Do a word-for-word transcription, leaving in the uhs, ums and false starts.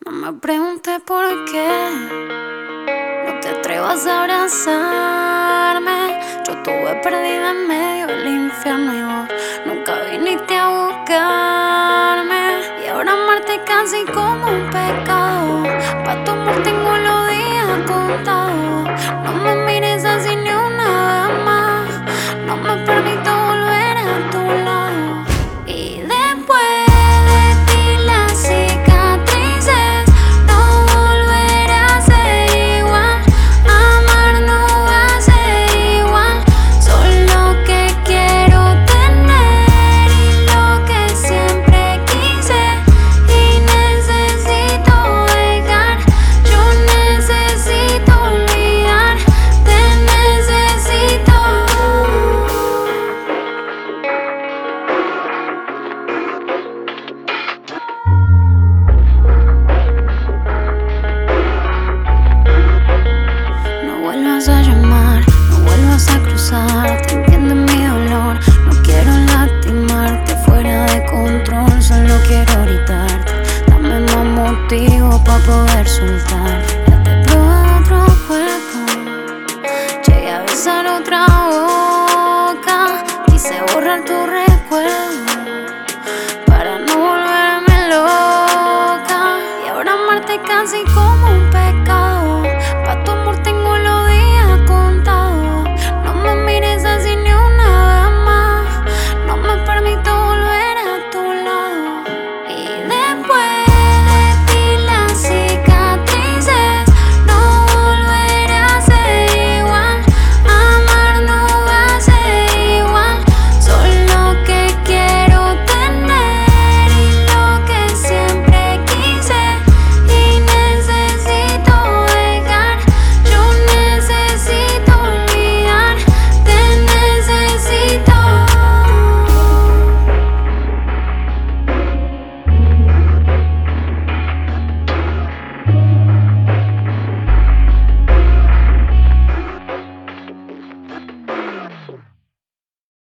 No me preguntes por qué no te atrevas a abrazarme. Yo estuve perdida en medio del infierno y vos nunca viniste a buscarme. Y ahora amarte casi como un pecado. Pa' tu amor tengo los días contados. No me mires así ni una vez más. No me permito volver a tu lado. Y después a llamar, no vuelvas a cruzar, te entiende mi dolor, no quiero lastimarte fuera de control, solo quiero gritarte, dame más motivo para poder soltar.